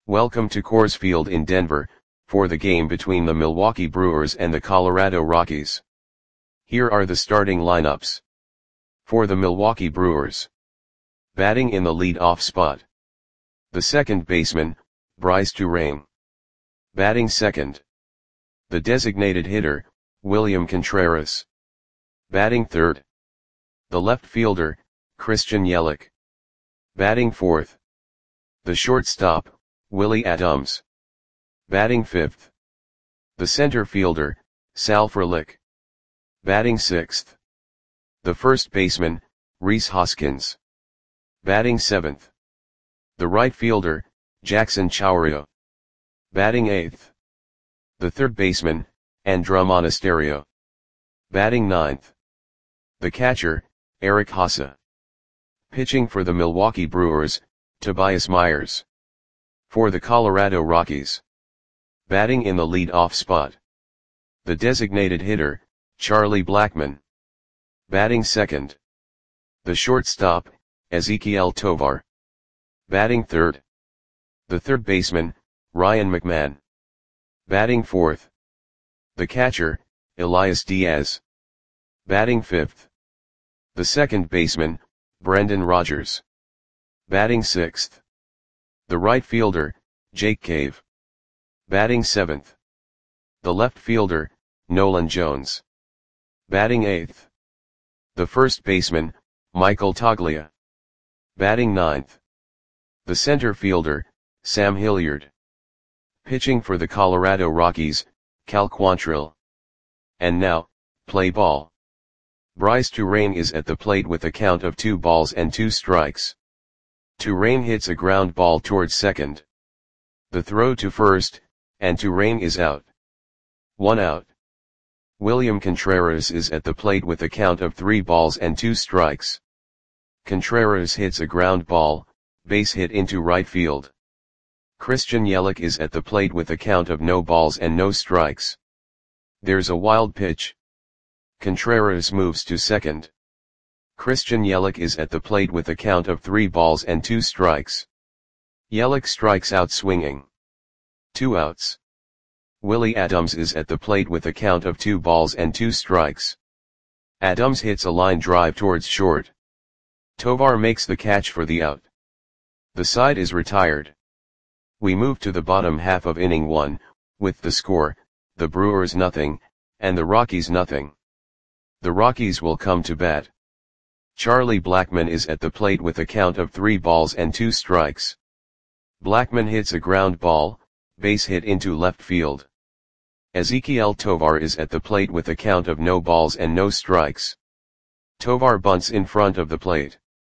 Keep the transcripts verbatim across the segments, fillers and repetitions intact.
Welcome to Coors Field in Denver, for the game between the Milwaukee Brewers and the Colorado Rockies. Here are the starting lineups. For the Milwaukee Brewers. Batting in the lead-off spot. The second baseman, Brice Turang. Batting second. The designated hitter, William Contreras. Batting third. The left fielder, Christian Yelich. Batting fourth. The shortstop, Willy Adames. Batting fifth. The center fielder, Sal Frelick. Batting sixth. The first baseman, Rhys Hoskins. Batting seventh. The right fielder, Jackson Chourio. Batting eighth. The third baseman, Andruw Monasterio. Batting ninth. The catcher, Eric Haase. Pitching for the Milwaukee Brewers, Tobias Myers. For the Colorado Rockies. Batting in the lead-off spot. The designated hitter, Charlie Blackmon. Batting second. The shortstop, Ezequiel Tovar. Batting third. The third baseman, Ryan McMahon. Batting fourth. The catcher, Elias Diaz. Batting fifth. The second baseman, Brendan Rodgers. Batting sixth. The right fielder, Jake Cave. Batting seventh. The left fielder, Nolan Jones. Batting eighth. The first baseman, Michael Toglia. Batting ninth. The center fielder, Sam Hilliard. Pitching for the Colorado Rockies, Cal Quantrill. And now, play ball. Brice Turang is at the plate with a count of two balls and two strikes. Turang hits a ground ball towards second. The throw to first, and Turang is out. One out. William Contreras is at the plate with a count of three balls and two strikes. Contreras hits a ground ball, base hit into right field. Christian Yelich is at the plate with a count of no balls and no strikes. There's a wild pitch. Contreras moves to second. Christian Yelich is at the plate with a count of three balls and two strikes. Yelich strikes out swinging. Two outs. Willy Adames is at the plate with a count of two balls and two strikes. Adames hits a line drive towards short. Tovar makes the catch for the out. The side is retired. We move to the bottom half of inning one, with the score, the Brewers nothing, and the Rockies nothing. The Rockies will come to bat. Charlie Blackmon is at the plate with a count of three balls and two strikes. Blackmon hits a ground ball, base hit into left field. Ezequiel Tovar is at the plate with a count of no balls and no strikes. Tovar bunts in front of the plate.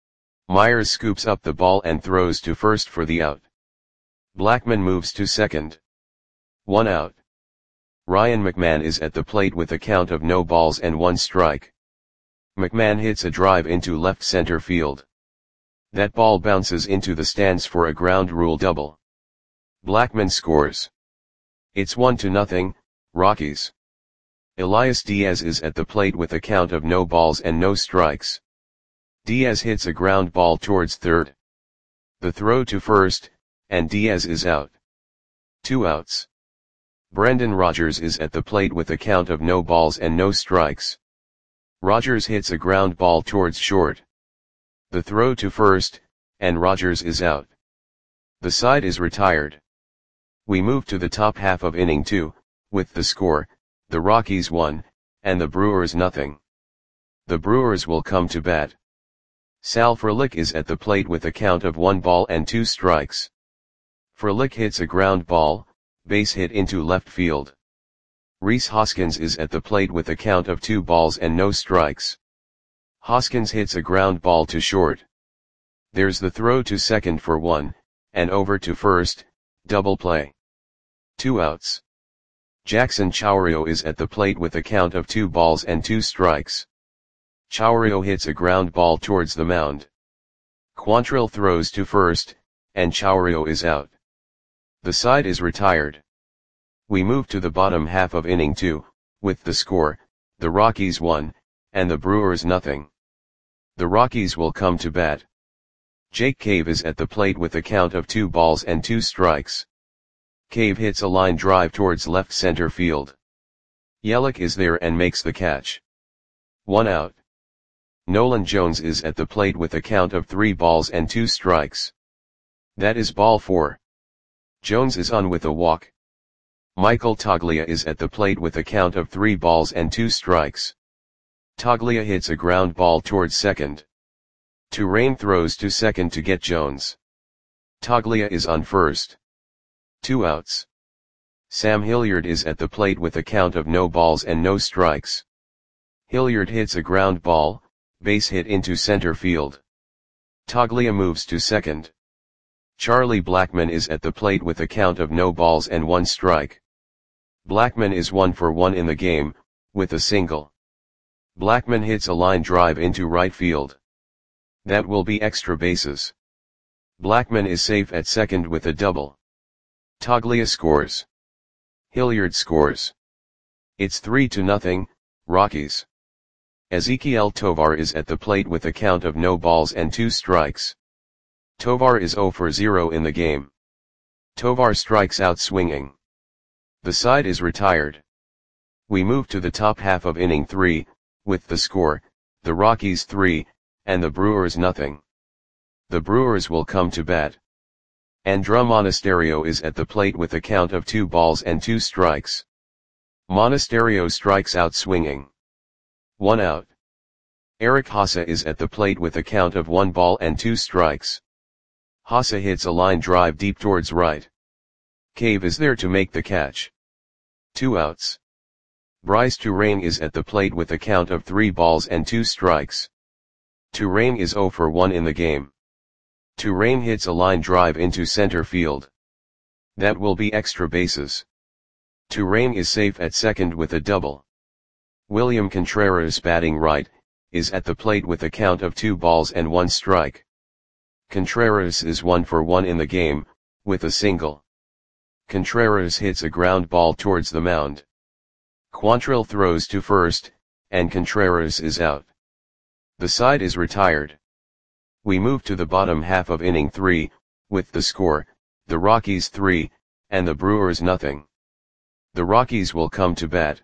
Myers scoops up the ball and throws to first for the out. Blackmon moves to second. One out. Ryan McMahon is at the plate with a count of no balls and one strike. McMahon hits a drive into left center field. That ball bounces into the stands for a ground rule double. Blackmon scores. It's one to nothing, Rockies. Elias Diaz is at the plate with a count of no balls and no strikes. Diaz hits a ground ball towards third. The throw to first, and Diaz is out. Two outs. Brendan Rodgers is at the plate with a count of no balls and no strikes. Rodgers hits a ground ball towards short. The throw to first, and Rodgers is out. The side is retired. We move to the top half of inning two, with the score, the Rockies one, and the Brewers nothing. The Brewers will come to bat. Sal Frelick is at the plate with a count of one ball and two strikes. Frelick hits a ground ball, base hit into left field. Rhys Hoskins is at the plate with a count of two balls and no strikes. Hoskins hits a ground ball to short. There's the throw to second for one, and over to first, double play. Two outs. Jackson Chourio is at the plate with a count of two balls and two strikes. Chourio hits a ground ball towards the mound. Quantrill throws to first, and Chourio is out. The side is retired. We move to the bottom half of inning two, with the score, the Rockies one, and the Brewers nothing. The Rockies will come to bat. Jake Cave is at the plate with a count of two balls and two strikes. Cave hits a line drive towards left center field. Yelich is there and makes the catch. One out. Nolan Jones is at the plate with a count of three balls and two strikes. That is ball four. Jones is on with a walk. Michael Toglia is at the plate with a count of three balls and two strikes. Toglia hits a ground ball towards second. Turane throws to second to get Jones. Toglia is on first. Two outs. Sam Hilliard is at the plate with a count of no balls and no strikes. Hilliard hits a ground ball, base hit into center field. Toglia moves to second. Charlie Blackmon is at the plate with a count of no balls and one strike. Blackmon is one for one in the game, with a single. Blackmon hits a line drive into right field. That will be extra bases. Blackmon is safe at second with a double. Toglia scores. Hilliard scores. It's three to nothing, Rockies. Ezequiel Tovar is at the plate with a count of no balls and two strikes. Tovar is zero for zero in the game. Tovar strikes out swinging. The side is retired. We move to the top half of inning three, with the score, the Rockies three, and the Brewers nothing. The Brewers will come to bat. Andruw Monasterio is at the plate with a count of two balls and two strikes. Monasterio strikes out swinging. One out. Eric Haase is at the plate with a count of one ball and two strikes. Haase hits a line drive deep towards right. Cave is there to make the catch. Two outs. Bryce Turane is at the plate with a count of three balls and two strikes. Turane is zero for one in the game. Turane hits a line drive into center field. That will be extra bases. Turane is safe at second with a double. William Contreras, batting right, is at the plate with a count of two balls and one strike. Contreras is one for one in the game, with a single. Contreras hits a ground ball towards the mound. Quantrill throws to first, and Contreras is out. The side is retired. We move to the bottom half of inning three, with the score, the Rockies three, and the Brewers nothing. The Rockies will come to bat.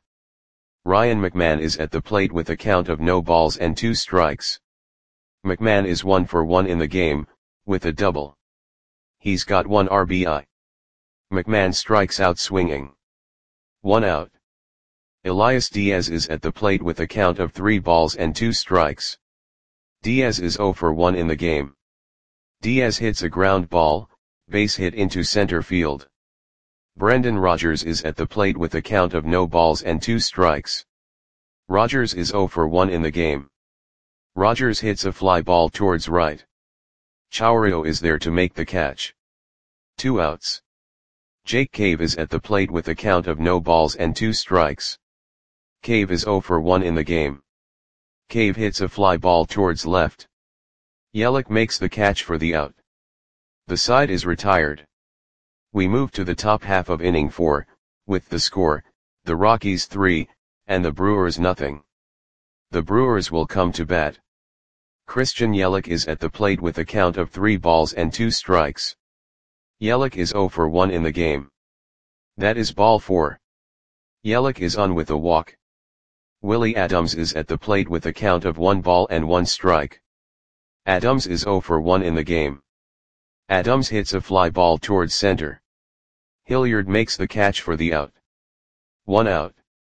Ryan McMahon is at the plate with a count of no balls and two strikes. McMahon is one for one in the game, with a double. He's got one R B I. McMahon strikes out swinging. One out. Elias Diaz is at the plate with a count of three balls and two strikes. Diaz is zero for one in the game. Diaz hits a ground ball, base hit into center field. Brendan Rodgers is at the plate with a count of no balls and two strikes. Rodgers is zero for one in the game. Rodgers hits a fly ball towards right. Chourio is there to make the catch. Two outs. Jake Cave is at the plate with a count of no balls and two strikes. Cave is zero for one in the game. Cave hits a fly ball towards left. Yelich makes the catch for the out. The side is retired. We move to the top half of inning four, with the score, the Rockies three, and the Brewers nothing. The Brewers will come to bat. Christian Yelich is at the plate with a count of three balls and two strikes. Yelich is zero for one in the game. That is ball four. Yelich is on with a walk. Willie Adams is at the plate with a count of one ball and one strike. Adams is zero for one in the game. Adams hits a fly ball towards center. Hilliard makes the catch for the out. One out.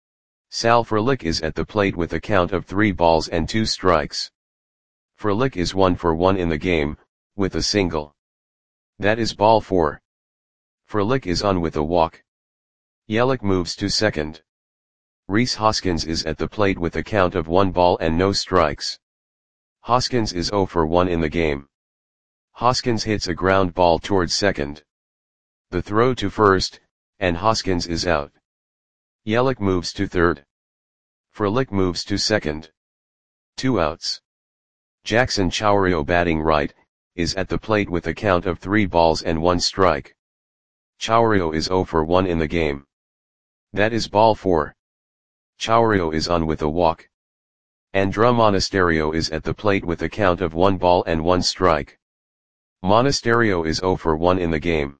Sal Frelick is at the plate with a count of three balls and two strikes. Frelick is one for one in the game, with a single. That is ball four. Frelick is on with a walk. Yelich moves to second. Rhys Hoskins is at the plate with a count of one ball and no strikes. Hoskins is zero for one in the game. Hoskins hits a ground ball towards second. The throw to first, and Hoskins is out. Yelich moves to third. Frelick moves to second. Two outs. Jackson Chourio, batting right, is at the plate with a count of three balls and one strike. Chourio is zero for one in the game. That is ball four. Chourio is on with a walk. Andruw Monasterio is at the plate with a count of one ball and one strike. Monasterio is zero for one in the game.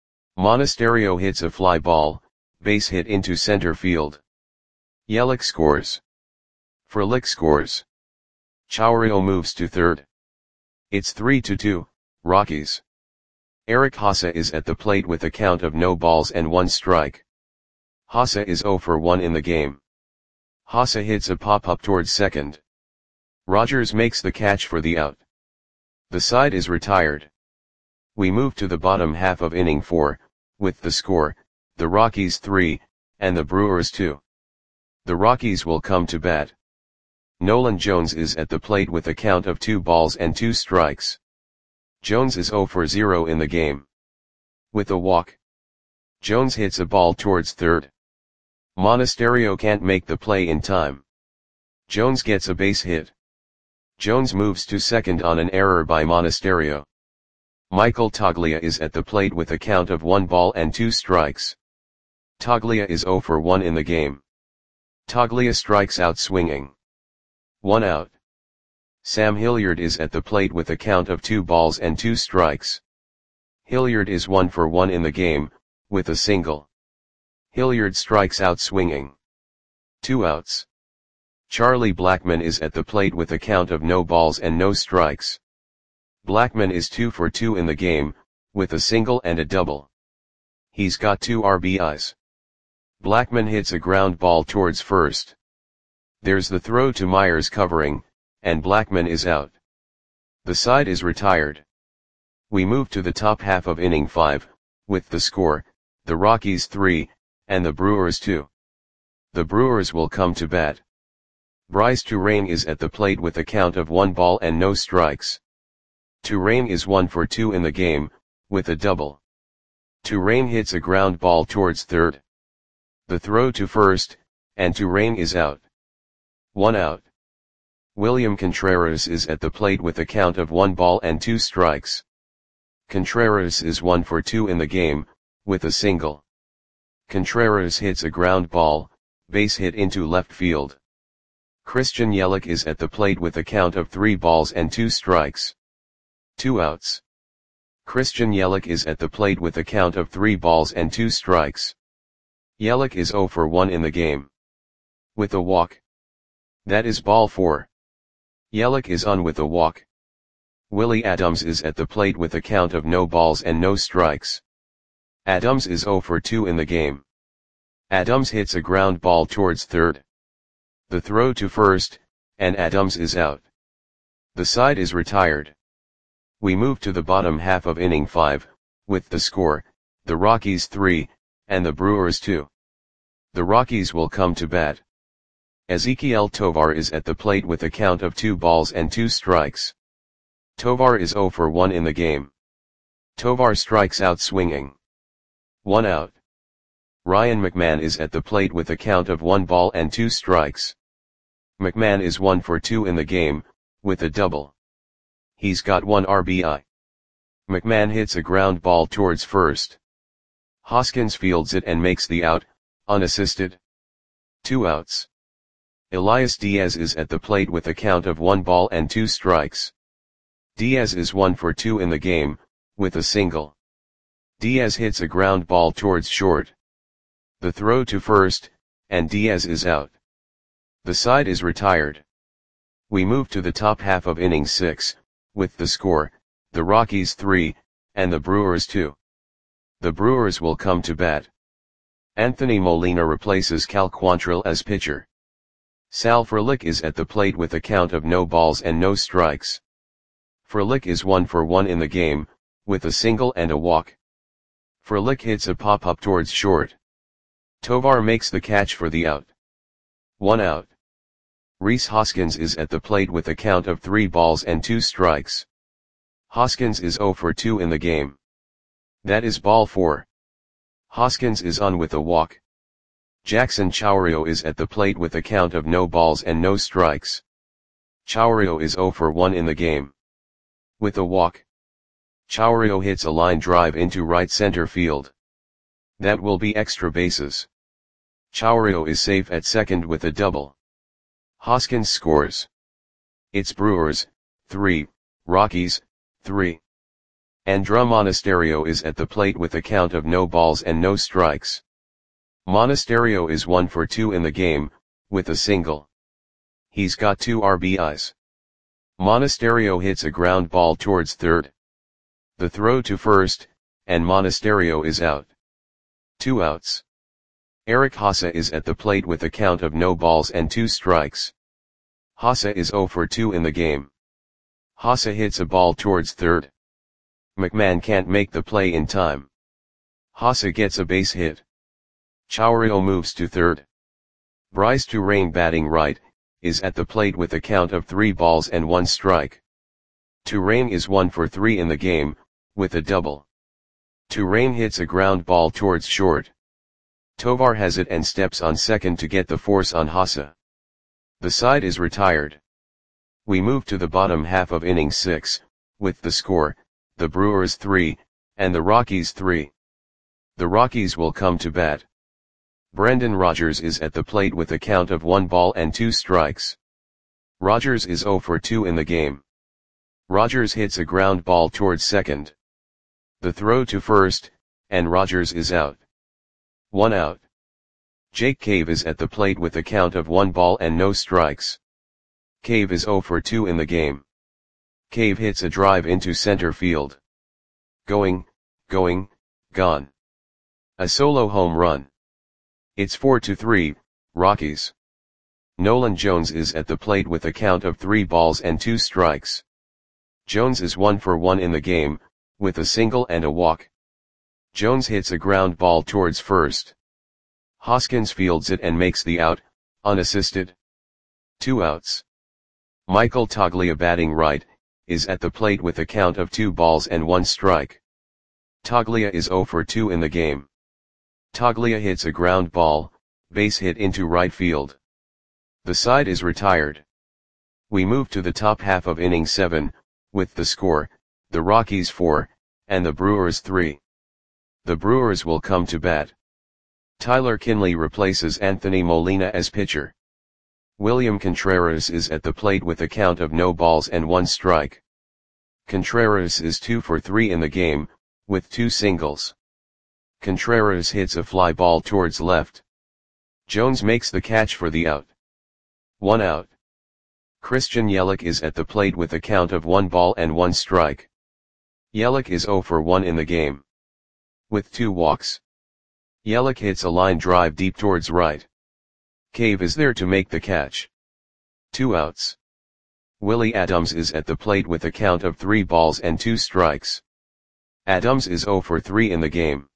Monasterio hits a fly ball, base hit into center field. Yelich scores. Frelick scores. Chourio moves to third. It's three to two, Rockies. Eric Haase is at the plate with a count of no balls and one strike. Haase is zero for one in the game. Haase hits a pop-up towards second. Rogers makes the catch for the out. The side is retired. We move to the bottom half of inning four, with the score, the Rockies three, and the Brewers two. The Rockies will come to bat. Nolan Jones is at the plate with a count of two balls and two strikes. Jones is zero for zero in the game. With a walk. Jones hits a ball towards third. Monasterio can't make the play in time. Jones gets a base hit. Jones moves to second on an error by Monasterio. Michael Toglia is at the plate with a count of one ball and two strikes. Toglia is zero for one in the game. Toglia strikes out swinging. One out. Sam Hilliard is at the plate with a count of two balls and two strikes. Hilliard is one for one in the game, with a single. Hilliard strikes out swinging. Two outs. Charlie Blackmon is at the plate with a count of no balls and no strikes. Blackmon is two for two in the game, with a single and a double. He's got two R B Is. Blackmon hits a ground ball towards first. There's the throw to Myers covering, and Blackmon is out. The side is retired. We move to the top half of inning five, with the score, the Rockies three, and the Brewers two. The Brewers will come to bat. Bryce Turang is at the plate with a count of one ball and no strikes. Turang is one for two in the game, with a double. Turang hits a ground ball towards third. The throw to first, and Turang is out. One out. William Contreras is at the plate with a count of one ball and two strikes. Contreras is one for two in the game, with a single. Contreras hits a ground ball, base hit into left field. Christian Yelich is at the plate with a count of three balls and two strikes. Two outs. Christian Yelich is at the plate with a count of three balls and two strikes. Yelich is zero for one in the game. With a walk. That is ball four. Yelich is on with a walk. Willie Adams is at the plate with a count of no balls and no strikes. Adams is zero for two in the game. Adams hits a ground ball towards third. The throw to first, and Adams is out. The side is retired. We move to the bottom half of inning five, with the score, the Rockies three, and the Brewers two. The Rockies will come to bat. Ezequiel Tovar is at the plate with a count of two balls and two strikes. Tovar is zero for one in the game. Tovar strikes out swinging. One out. Ryan McMahon is at the plate with a count of one ball and two strikes. McMahon is one for two in the game, with a double. He's got one R B I. McMahon hits a ground ball towards first. Hoskins fields it and makes the out, unassisted. Two outs. Elias Diaz is at the plate with a count of one ball and two strikes. Diaz is one for two in the game, with a single. Diaz hits a ground ball towards short. The throw to first, and Diaz is out. The side is retired. We move to the top half of inning six, with the score, the Rockies three, and the Brewers two. The Brewers will come to bat. Anthony Molina replaces Cal Quantrill as pitcher. Sal Frelick is at the plate with a count of no balls and no strikes. Frelick is one for one in the game, with a single and a walk. Frelick hits a pop-up towards short. Tovar makes the catch for the out. One out. Rhys Hoskins is at the plate with a count of three balls and two strikes. Hoskins is zero for two in the game. That is ball four. Hoskins is on with a walk. Jackson Chourio is at the plate with a count of no balls and no strikes. Chourio is zero for one in the game. With a walk. Chourio hits a line drive into right center field. That will be extra bases. Chourio is safe at second with a double. Hoskins scores. It's Brewers, three, Rockies, three. Andra Monasterio is at the plate with a count of no balls and no strikes. Monasterio is one for two in the game, with a single. He's got two R B Is. Monasterio hits a ground ball towards third. The throw to first, and Monasterio is out. Two outs. Eric Haase is at the plate with a count of no balls and two strikes. Haase is zero for two in the game. Haase hits a ball towards third. McMahon can't make the play in time. Haase gets a base hit. Chourio moves to third. Bryce Turang, batting right, is at the plate with a count of three balls and one strike. Turang is one for three in the game, with a double. Turang hits a ground ball towards short. Tovar has it and steps on second to get the force on Haase. The side is retired. We move to the bottom half of inning six, with the score, the Brewers three, and the Rockies three. The Rockies will come to bat. Brendan Rodgers is at the plate with a count of one ball and two strikes. Rodgers is zero for two in the game. Rodgers hits a ground ball towards second. The throw to first, and Rodgers is out. One out. Jake Cave is at the plate with a count of one ball and no strikes. Cave is zero for two in the game. Cave hits a drive into center field. Going, going, gone. A solo home run. It's four to three, Rockies. Nolan Jones is at the plate with a count of three balls and two strikes. Jones is one for one in the game, with a single and a walk. Jones hits a ground ball towards first. Hoskins fields it and makes the out, unassisted. Two outs. Michael Toglia, batting right, is at the plate with a count of two balls and one strike. Toglia is zero for two in the game. Toglia hits a ground ball, base hit into right field. The side is retired. We move to the top half of inning seven, with the score, the Rockies four, and the Brewers three. The Brewers will come to bat. Tyler Kinley replaces Anthony Molina as pitcher. William Contreras is at the plate with a count of no balls and one strike. Contreras is two for three in the game, with two singles. Contreras hits a fly ball towards left. Jones makes the catch for the out. One out. Christian Yelich is at the plate with a count of one ball and one strike. Yelich is zero for one in the game. With two walks. Yelich hits a line drive deep towards right. Cave is there to make the catch. Two outs. Willie Adams is at the plate with a count of three balls and two strikes. Adams is zero for three in the game.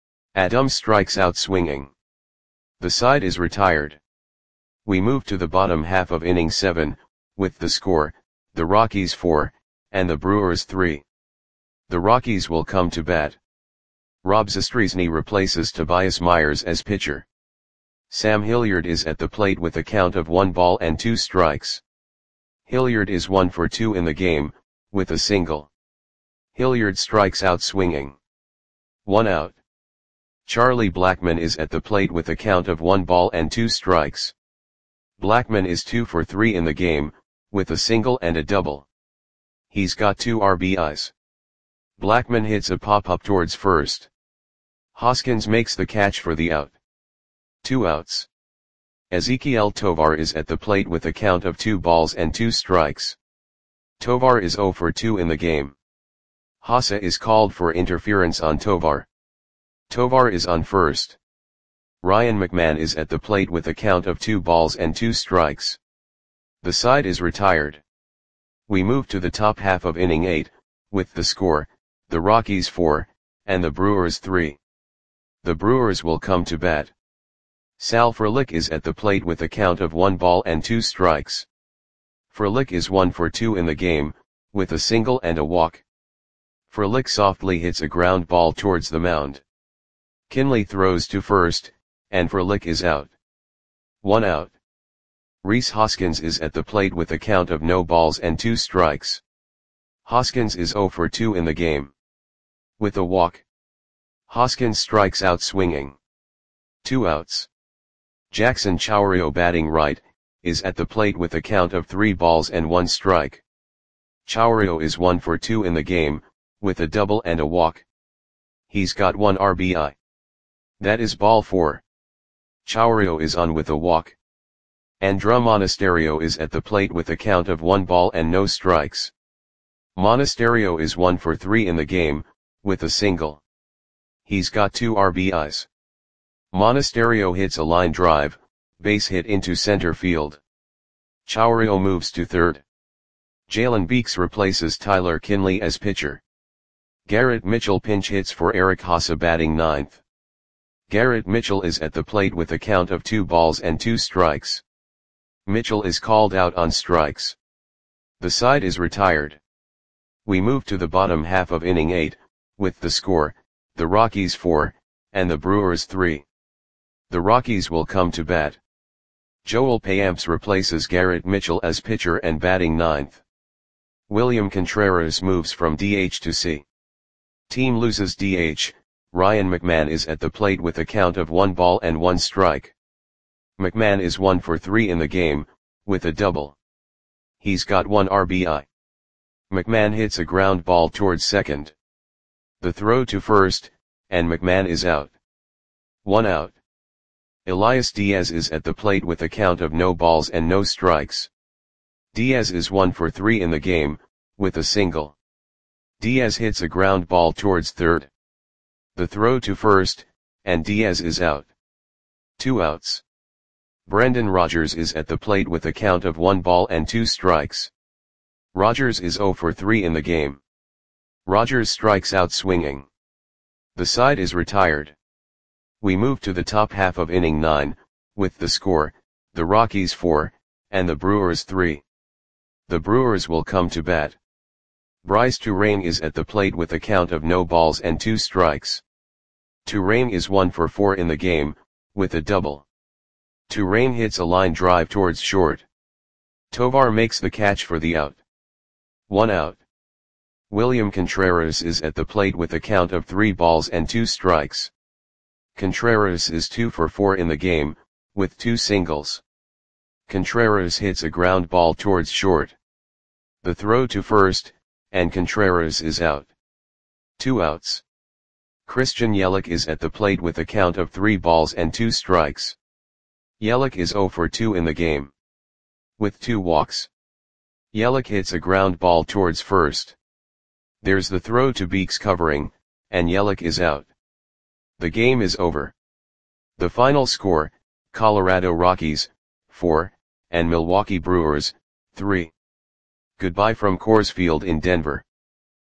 Adams strikes out swinging. The side is retired. We move to the bottom half of inning seven, with the score, the Rockies four, and the Brewers three. The Rockies will come to bat. Rob Zastryzny replaces Tobias Myers as pitcher. Sam Hilliard is at the plate with a count of one ball and two strikes. Hilliard is one for two in the game, with a single. Hilliard strikes out swinging. One out. Charlie Blackmon is at the plate with a count of one ball and two strikes. Blackmon is two for three in the game, with a single and a double. He's got two R B Is. Blackmon hits a pop-up towards first. Hoskins makes the catch for the out. Two outs. Ezequiel Tovar is at the plate with a count of two balls and two strikes. Tovar is zero for two in the game. Haase is called for interference on Tovar. Tovar is on first. Ryan McMahon is at the plate with a count of two balls and two strikes. The side is retired. We move to the top half of inning eight, with the score, the Rockies four, and the Brewers three. The Brewers will come to bat. Sal Frelick is at the plate with a count of one ball and two strikes. Frelick is one for two in the game, with a single and a walk. Frelick softly hits a ground ball towards the mound. Kinley throws to first, and Frelick is out. One out. Rhys Hoskins is at the plate with a count of no balls and two strikes. Hoskins is zero for two in the game. With a walk. Hoskins strikes out swinging. Two outs. Jackson Chourio, batting right, is at the plate with a count of three balls and one strike. Chourio is one for two in the game, with a double and a walk. He's got one R B I. That is ball four. Chourio is on with a walk. Andrés Monasterio is at the plate with a count of one ball and no strikes. Monasterio is one for three in the game, with a single. He's got two R B Is. Monasterio hits a line drive, base hit into center field. Chourio moves to third. Jalen Beeks replaces Tyler Kinley as pitcher. Garrett Mitchell pinch hits for Eric Haase batting ninth. Garrett Mitchell is at the plate with a count of two balls and two strikes. Mitchell is called out on strikes. The side is retired. We move to the bottom half of inning eight, with the score, the Rockies four, and the Brewers three. The Rockies will come to bat. Joel Payamps replaces Garrett Mitchell as pitcher and batting ninth. William Contreras moves from D H to C. Team loses D H, Ryan McMahon is at the plate with a count of one ball and one strike. McMahon is one for three in the game, with a double. He's got one R B I. McMahon hits a ground ball towards second. The throw to first, and McMahon is out. One out. Elias Diaz is at the plate with a count of no balls and no strikes. Diaz is one for three in the game, with a single. Diaz hits a ground ball towards third. The throw to first, and Diaz is out. Two outs. Brendan Rodgers is at the plate with a count of one ball and two strikes. Rodgers is zero for three in the game. Rodgers strikes out swinging. The side is retired. We move to the top half of inning nine, with the score, the Rockies four, and the Brewers three. The Brewers will come to bat. Bryce Turang is at the plate with a count of no balls and two strikes. Turang is one for four in the game, with a double. Turang hits a line drive towards short. Tovar makes the catch for the out. One out. William Contreras is at the plate with a count of three balls and two strikes. Contreras is two for four in the game, with two singles. Contreras hits a ground ball towards short. The throw to first, and Contreras is out. Two outs. Christian Yelich is at the plate with a count of three balls and two strikes. Yelich is zero for two in the game, with two walks. Yelich hits a ground ball towards first. There's the throw to Beeks covering, and Yelich is out. The game is over. The final score, Colorado Rockies, four, and Milwaukee Brewers, three. Goodbye from Coors Field in Denver.